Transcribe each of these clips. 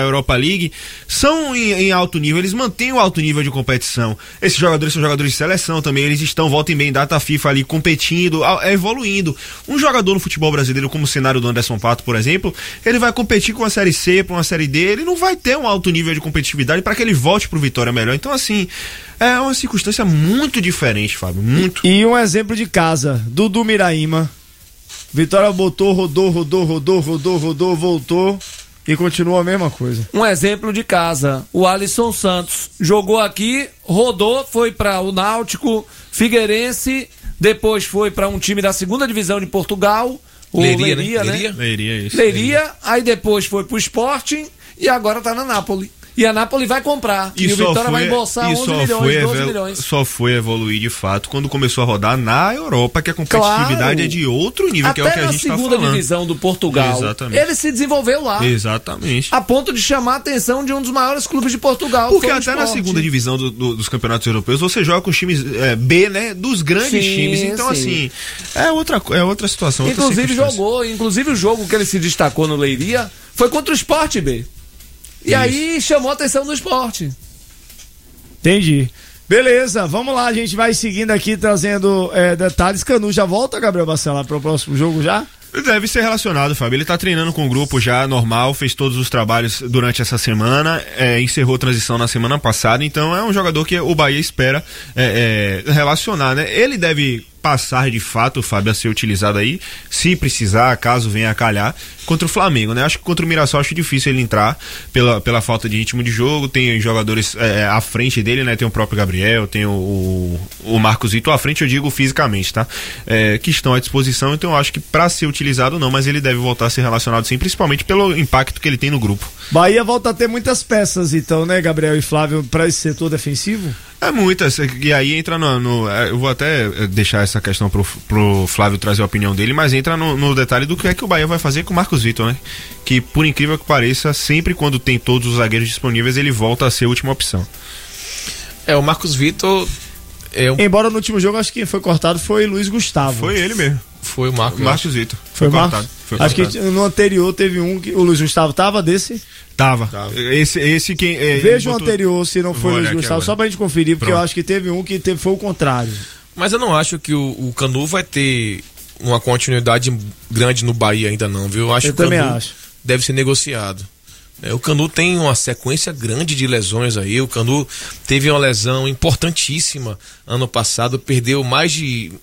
Europa League são em alto nível, eles mantêm o alto nível de competição. Esses jogadores são jogadores de seleção também, eles estão volta e meia em data FIFA ali competindo, evoluindo. Um jogador no futebol brasileiro, como o cenário do Anderson Pato, por exemplo, ele vai competir com uma Série C, para uma Série D, ele não vai ter um alto nível de competitividade para que ele volte pro Vitória melhor. Então, assim, é uma circunstância muito diferente, Fábio, muito. E um exemplo de casa, Dudu Miraíma. Vitória botou, rodou, voltou e continua a mesma coisa. Um exemplo de casa, o Alisson Santos jogou aqui, rodou, foi para o Náutico, Figueirense, depois foi para um time da segunda divisão de Portugal, o Leiria, né? Leiria, aí depois foi pro Sporting e agora tá na Nápoles. E a Nápoles vai comprar. E o Vitória vai embolsar 11 milhões, 12 milhões. Só foi evoluir de fato quando começou a rodar na Europa, que a competitividade é de outro nível, que é o que a gente está falando. Até na segunda divisão do Portugal. Exatamente. Ele se desenvolveu lá. Exatamente. A ponto de chamar a atenção de um dos maiores clubes de Portugal. Porque até na segunda divisão dos campeonatos europeus, você joga com os times B, né? Dos grandes times. Então, assim, é outra situação. Inclusive o jogo que ele se destacou no Leiria foi contra o Sport B. E aí chamou a atenção do Sport. Entendi. Beleza, vamos lá, a gente vai seguindo aqui, trazendo detalhes. Canu já volta, Gabriel Bacelar, para o próximo jogo já? Deve ser relacionado, Fábio. Ele tá treinando com o grupo já normal, fez todos os trabalhos durante essa semana, encerrou a transição na semana passada, então é um jogador que o Bahia espera relacionar, né? Ele deve passar de fato, Fábio, a ser utilizado aí, se precisar, caso venha a calhar, contra o Flamengo, né? Acho que contra o Mirassol acho difícil ele entrar pela falta de ritmo de jogo. Tem jogadores à frente dele, né? Tem o próprio Gabriel, tem o Marcos Vitor à frente, eu digo fisicamente, tá? Que estão à disposição, então eu acho que pra ser utilizado não, mas ele deve voltar a ser relacionado sim, principalmente pelo impacto que ele tem no grupo. Bahia volta a ter muitas peças então, né, Gabriel e Flávio, pra esse setor defensivo? Muitas, e aí entra eu vou até deixar essa questão pro Flávio trazer a opinião dele, mas entra no detalhe do que é que o Bahia vai fazer com o Marcos Vitor, né? Que por incrível que pareça, sempre quando tem todos os zagueiros disponíveis, ele volta a ser a última opção. O Marcos Vitor... Embora no último jogo, acho que quem foi cortado foi Luiz Gustavo. Foi ele mesmo. Foi o Marcos Vitor. Foi cortado. Acho que no anterior teve um que o Luiz Gustavo tava desse? Tava. Esse quem... Veja o anterior, se não foi o Luiz Gustavo, só pra gente conferir, porque eu acho que teve um que foi o contrário. Mas eu não acho que o Canu vai ter uma continuidade grande no Bahia ainda não, viu? Eu acho que o Canu deve ser negociado. O Canu tem uma sequência grande de lesões aí. O Canu teve uma lesão importantíssima ano passado, perdeu mais de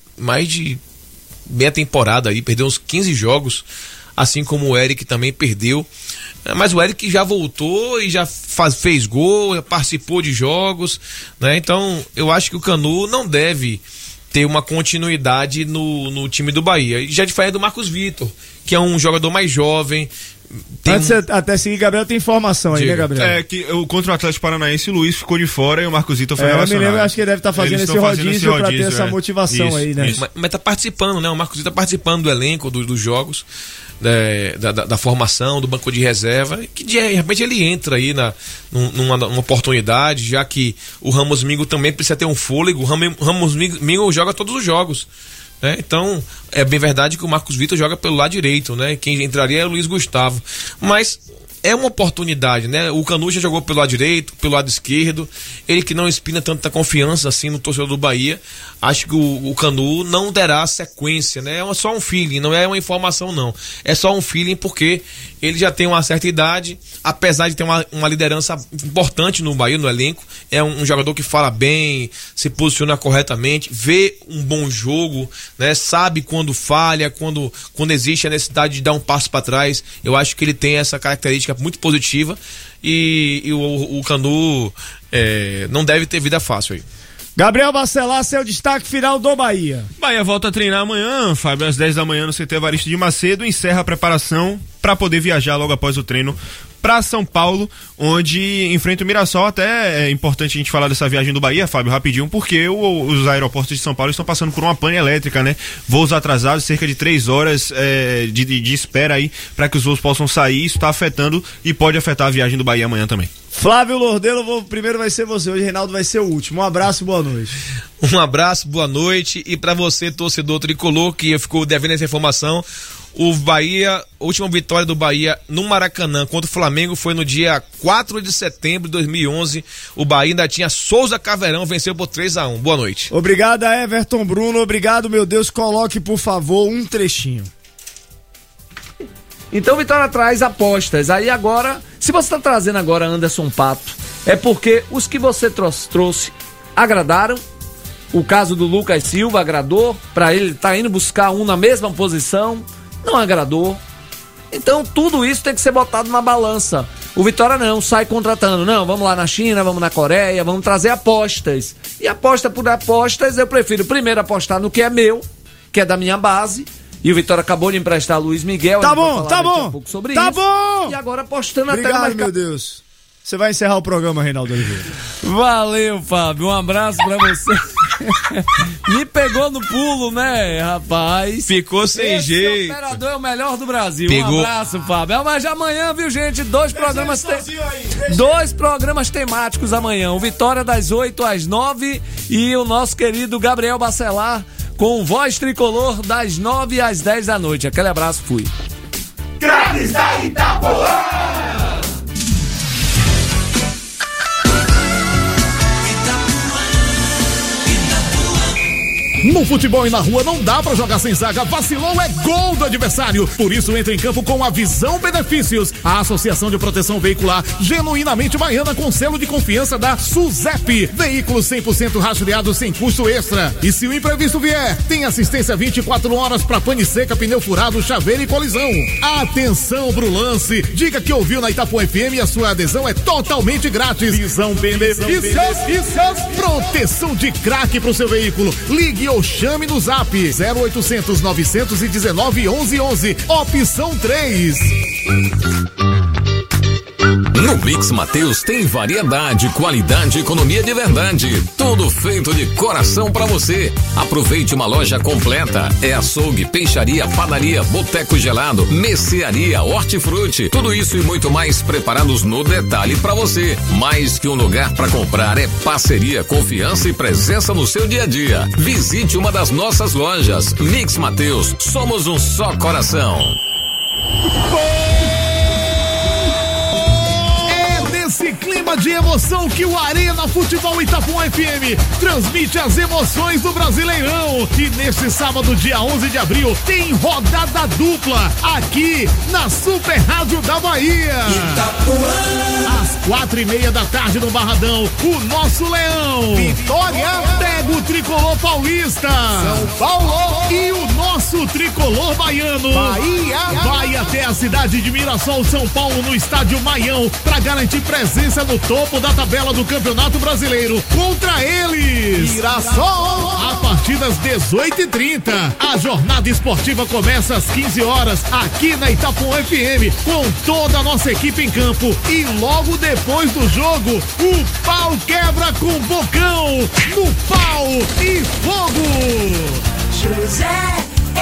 meia temporada aí, perdeu uns 15 jogos, assim como o Eric também perdeu. Mas o Eric já voltou e já fez gol, já participou de jogos, né? Então eu acho que o Canu não deve ter uma continuidade no time do Bahia. Já diferente do Marcos Vitor, que é um jogador mais jovem. Até seguir, Gabriel, tem informação aí, né, Gabriel? Que contra o Atlético Paranaense, o Luiz ficou de fora e o Marcos Vitor foi relacionado. Eu me lembro, acho que ele deve estar fazendo esse rodízio pra ter essa motivação aí, né? Mas tá participando, né? O Marcos Vitor tá participando do elenco, dos jogos, da formação, do banco de reserva, que de repente ele entra aí numa oportunidade, já que o Ramos Mingo também precisa ter um fôlego. O Ramos Mingo joga todos os jogos. Então, é bem verdade que o Marcos Vitor joga pelo lado direito, né? Quem entraria é o Luiz Gustavo. Mas é uma oportunidade, né? O Canu já jogou pelo lado direito, pelo lado esquerdo. Ele que não inspira tanta confiança assim no torcedor do Bahia. Acho que o Canu não terá sequência, né? É só um feeling, não é uma informação não. É só um feeling porque ele já tem uma certa idade, apesar de ter uma liderança importante no Bahia, no elenco. É um jogador que fala bem, se posiciona corretamente, vê um bom jogo, né? Sabe quando falha, quando existe a necessidade de dar um passo para trás. Eu acho que ele tem essa característica muito positiva e o Canu não deve ter vida fácil aí. Gabriel Bacelar, seu destaque final do Bahia. Bahia volta a treinar amanhã, Fábio, às 10 da manhã no CT Evaristo de Macedo, encerra a preparação para poder viajar logo após o treino para São Paulo, onde enfrenta o Mirassol. Até é importante a gente falar dessa viagem do Bahia, Fábio, rapidinho, porque os aeroportos de São Paulo estão passando por uma pane elétrica, né? Voos atrasados, cerca de 3 horas de espera aí para que os voos possam sair. Isso está afetando e pode afetar a viagem do Bahia amanhã também. Flávio Lordelo, primeiro vai ser você, hoje Reinaldo vai ser o último. Um abraço e boa noite. Um abraço, boa noite. E pra você, torcedor tricolor, que ficou devendo essa informação, o Bahia, a última vitória do Bahia no Maracanã contra o Flamengo foi no dia 4 de setembro de 2011. O Bahia ainda tinha Souza Caveirão, venceu por 3-1. Boa noite. Obrigado a Everton Bruno, obrigado, meu Deus. Coloque, por favor, um trechinho. Então, Vitória traz apostas. Aí agora, se você está trazendo agora Anderson Pato, é porque os que você trouxe agradaram. O caso do Lucas Silva agradou, para ele tá indo buscar um na mesma posição, não agradou. Então tudo isso tem que ser botado na balança. O Vitória não, sai contratando. Não, vamos lá na China, vamos na Coreia, vamos trazer apostas. E aposta por apostas, eu prefiro primeiro apostar no que é meu, que é da minha base. E o Vitória acabou de emprestar Luiz Miguel. Tá bom, tá bom. Um pouco sobre tá isso. bom. E agora apostando obrigado, até mais. Meu Deus. Você vai encerrar o programa, Reinaldo Oliveira. Valeu, Fábio. Um abraço pra você. Me pegou no pulo, né, rapaz? Ficou sem jeito. O operador é o melhor do Brasil. Pegou. Um abraço, Fábio. Mas amanhã, viu, gente? Dois programas temáticos amanhã. O Vitória das 8 às 9 e o nosso querido Gabriel Bacelar com Voz Tricolor das 9 às 10 da noite. Aquele abraço, fui. Craques da Itapuã! No futebol e na rua não dá pra jogar sem zaga. Vacilou é gol do adversário. Por isso entra em campo com a Visão Benefícios, a Associação de Proteção Veicular genuinamente baiana com selo de confiança da SUSEP. Veículos 100% rastreados sem custo extra. E se o imprevisto vier, tem assistência 24 horas pra pane seca, pneu furado, chaveiro e colisão. Atenção pro lance. Diga que ouviu na Itapuã FM e a sua adesão é totalmente grátis. Visão Benefícios. Proteção de craque pro seu veículo. Ligue ou chame no zap 0800 919 1111, opção 3. No Mix Mateus tem variedade, qualidade e economia de verdade. Tudo feito de coração pra você. Aproveite uma loja completa. É açougue, peixaria, padaria, boteco gelado, mercearia, hortifruti. Tudo isso e muito mais preparados no detalhe pra você. Mais que um lugar pra comprar, é parceria, confiança e presença no seu dia a dia. Visite uma das nossas lojas. Mix Mateus, somos um só coração. Esse clima de emoção que o Arena Futebol Itapuã FM transmite as emoções do Brasileirão. E neste sábado, dia 11 de abril, tem rodada dupla aqui na Super Rádio da Bahia. Itapuã. Às 4:30 da tarde no Barradão, o nosso Leão Vitória pega o Tricolor Paulista. São Paulo e o nosso Tricolor Baiano Bahia vai até a cidade de Mirassol, São Paulo, no estádio Maião, para garantir presença no topo da tabela do Campeonato Brasileiro contra eles. Mirassol. A partir das 18h30, a jornada esportiva começa às 15 horas aqui na Itapuã FM com toda a nossa equipe em campo. E logo depois do jogo, o pau quebra com o Bocão no pau e fogo. José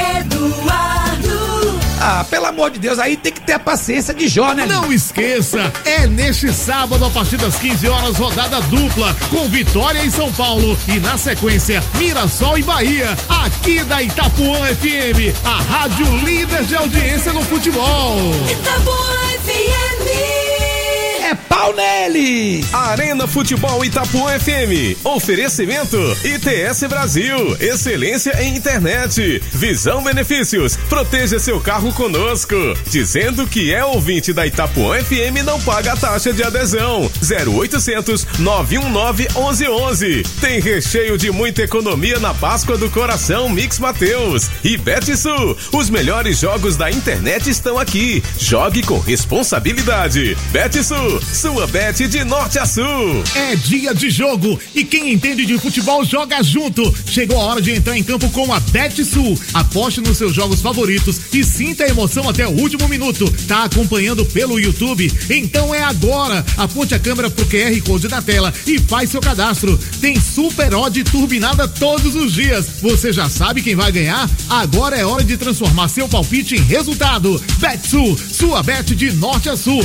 Eduardo. Ah, pelo amor de Deus, aí tem que ter a paciência de Jó, né? Não esqueça, é neste sábado a partir das 15 horas, rodada dupla com Vitória em São Paulo e na sequência Mirassol e Bahia, aqui da Itapuã FM, a rádio líder de audiência no futebol. Itapuã FM. É pau nele! Arena Futebol Itapuã FM. Oferecimento ITS Brasil. Excelência em internet. Visão Benefícios. Proteja seu carro conosco. Dizendo que é ouvinte da Itapuã FM, não paga a taxa de adesão. 0800 919 1111. Tem recheio de muita economia na Páscoa do Coração Mix Mateus. E Betsul. Os melhores jogos da internet estão aqui. Jogue com responsabilidade. Betsul. Sua bet de norte a sul. É dia de jogo e quem entende de futebol joga junto. Chegou a hora de entrar em campo com a Betsul. Aposte nos seus jogos favoritos e sinta a emoção até o último minuto. Tá acompanhando pelo YouTube? Então é agora. Aponte a câmera pro QR Code na tela e faz seu cadastro. Tem super odd turbinada todos os dias. Você já sabe quem vai ganhar? Agora é hora de transformar seu palpite em resultado. Betsul, sua bet de norte a sul.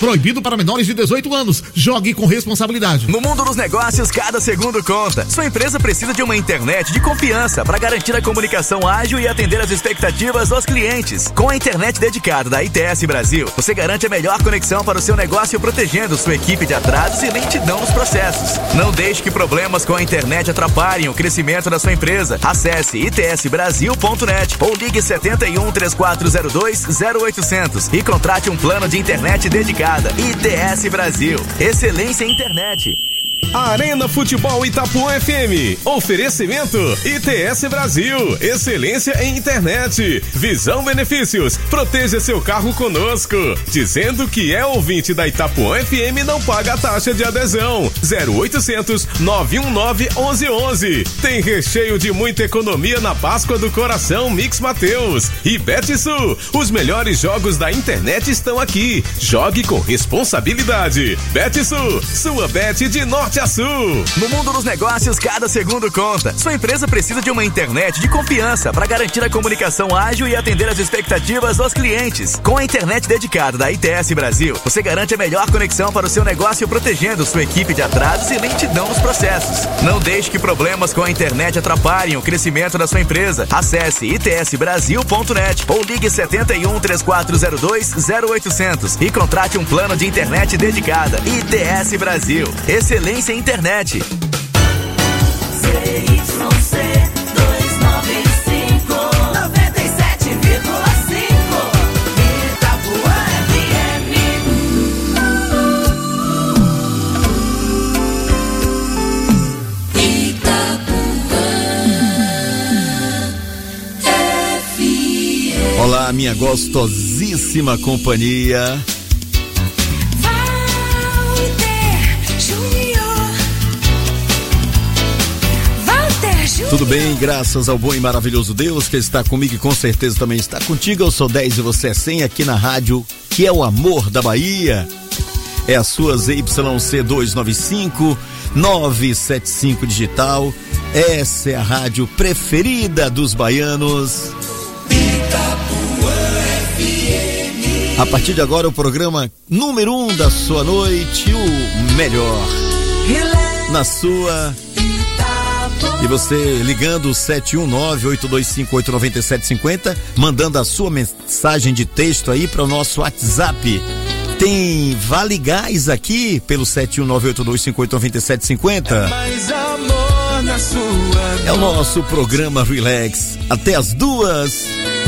Proibido para menores de 18 anos. Jogue com responsabilidade. No mundo dos negócios, cada segundo conta. Sua empresa precisa de uma internet de confiança para garantir a comunicação ágil e atender às expectativas dos clientes. Com a internet dedicada da ITS Brasil, você garante a melhor conexão para o seu negócio, protegendo sua equipe de atrasos e lentidão nos processos. Não deixe que problemas com a internet atrapalhem o crescimento da sua empresa. Acesse itsbrasil.net ou ligue 71 3402 0800 e contrate um plano de internet dedicada. ITS Brasil. Excelência em internet. Arena Futebol Itapuã FM. Oferecimento ITS Brasil. Excelência em internet. Visão Benefícios. Proteja seu carro conosco. Dizendo que é ouvinte da Itapuã FM, não paga a taxa de adesão. 0800 919 1111. Tem recheio de muita economia na Páscoa do Coração Mix Mateus. E Betsul. Os melhores jogos da internet estão aqui. Jogue com responsabilidade. Betsul. Sua bet de norte a sul. No mundo dos negócios, cada segundo conta. Sua empresa precisa de uma internet de confiança para garantir a comunicação ágil e atender às expectativas dos clientes. Com a internet dedicada da ITS Brasil, você garante a melhor conexão para o seu negócio, protegendo sua equipe de atrasos e lentidão nos processos. Não deixe que problemas com a internet atrapalhem o crescimento da sua empresa. Acesse itsbrasil.net ou ligue 71 3402 0800 e contrate um plano de internet dedicada. ITS Brasil. Excelência em internet. ZYC 295 97,5 Itapuã FM. Itapuã FM. Olá, minha gostosíssima companhia. Tudo bem, graças ao bom e maravilhoso Deus que está comigo e com certeza também está contigo. Eu sou 10 e você é 100 aqui na rádio, que é o amor da Bahia. É a sua ZYC 295 975 digital. Essa é a rádio preferida dos baianos. A partir de agora o programa número 1 da sua noite, o melhor na sua. E você ligando o 719-8258-9750, mandando a sua mensagem de texto aí para o nosso WhatsApp. Tem Vale Gás aqui pelo 719-8258-9750. É o nosso programa Relax. Até as 2.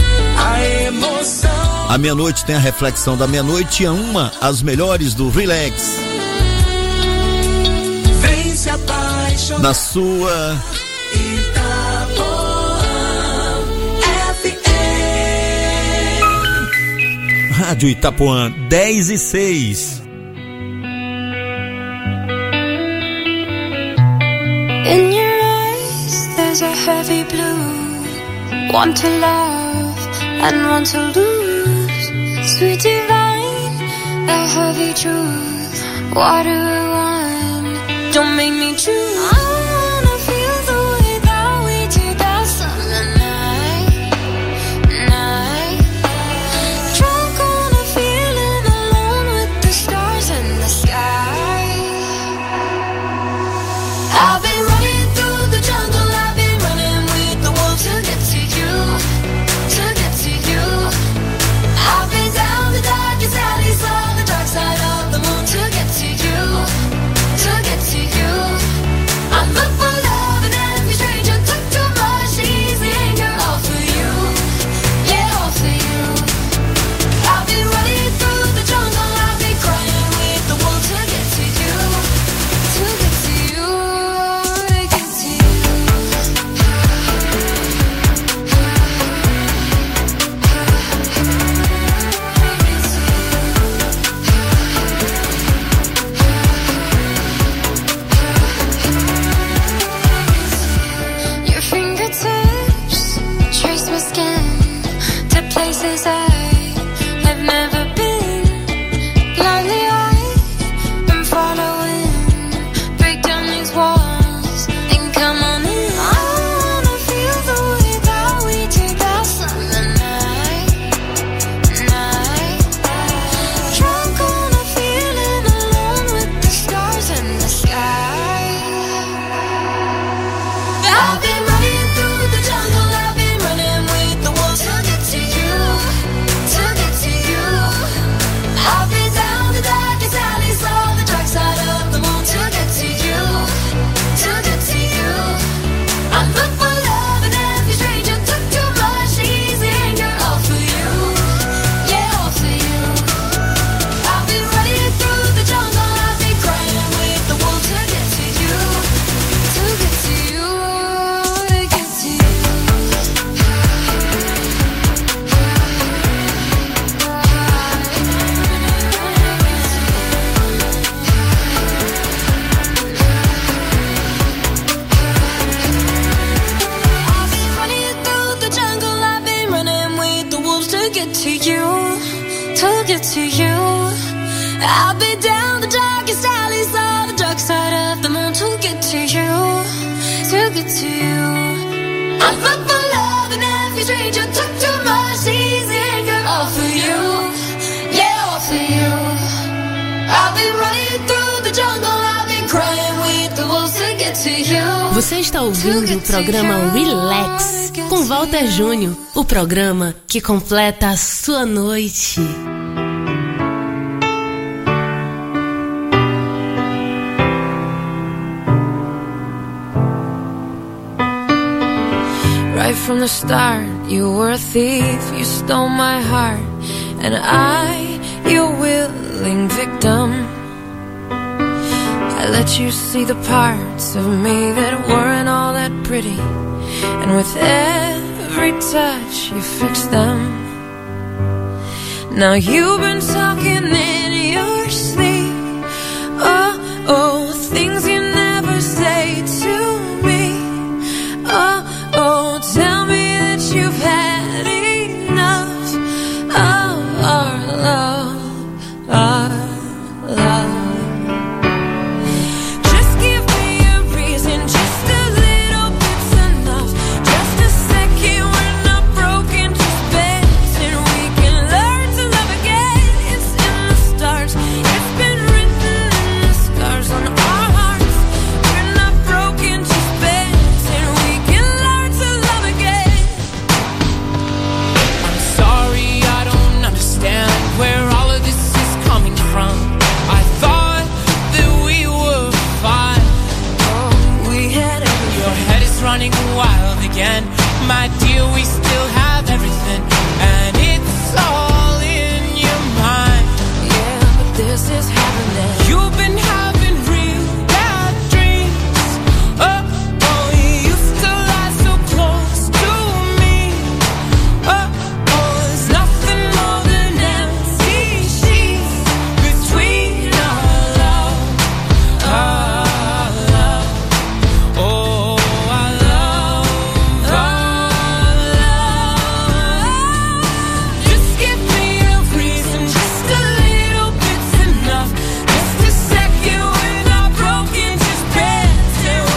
À meia-noite tem a reflexão da meia-noite e a 1, as melhores do Relax. Na sua Rádio Itapuã 10 e 6. In your eyes there's a heavy blue, one to love and one to lose. Sweet divine, the heavy truth. Water or wine, don't make me choose. I'll be down the darkest alleys of the dark side of the moon to get to you, to get to you. I'm fuck for love and every stranger took too much easy anger. All for you, yeah, all for you. I'll be running through the jungle, I'll be crying with the wolves to get to you. Você está ouvindo o programa Relax com Walter Júnior, o programa que completa a sua noite. Right from the start, you were a thief, you stole my heart, and I, your willing victim. I let you see the parts of me that weren't all that pretty, and with every touch you fixed them. Now you've been talking in your sleep.